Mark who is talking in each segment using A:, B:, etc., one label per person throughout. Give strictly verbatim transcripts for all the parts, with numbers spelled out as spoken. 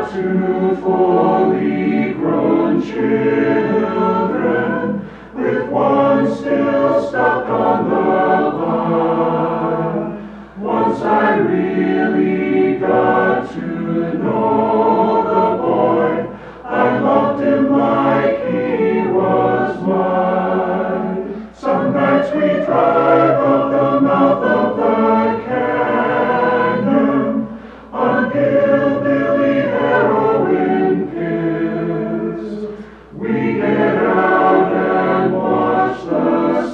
A: two fully grown children, with one still stuck on the vine. Once I really got to know the boy, I loved him like he was mine. Some nights we drive up the mouth of the canyon on hillbilly heroin pills. We get out and watch the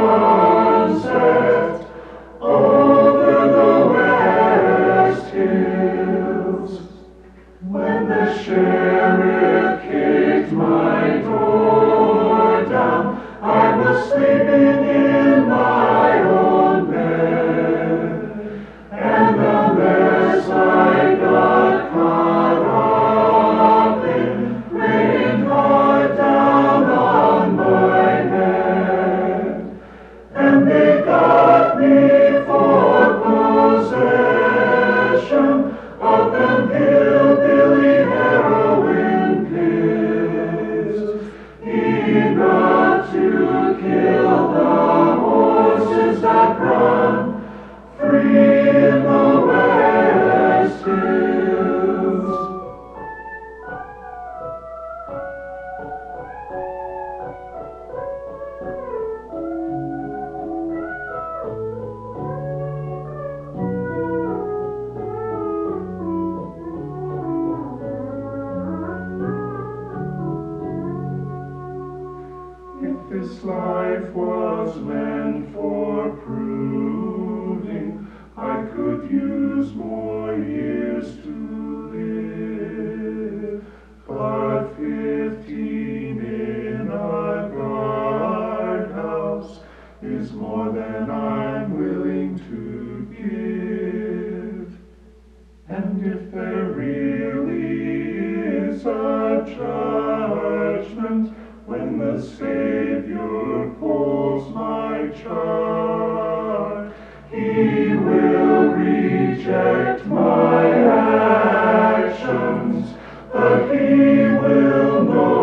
A: sunset over the west hills. When the sheriff kicked my door down, I was sleeping in my own bed, and the mess I got caught up in rained hard down on my head. And they got me for possession of them hillbilly heroin pills, enough to kill the horses that run free in the West Hills. If this life was meant for proving, I could use more years to live. But fifteen in a guardhouse is more than I'm willing to give. And if there really is a judgment, when the Savior pulls my chart, He will reject my actions, but He will know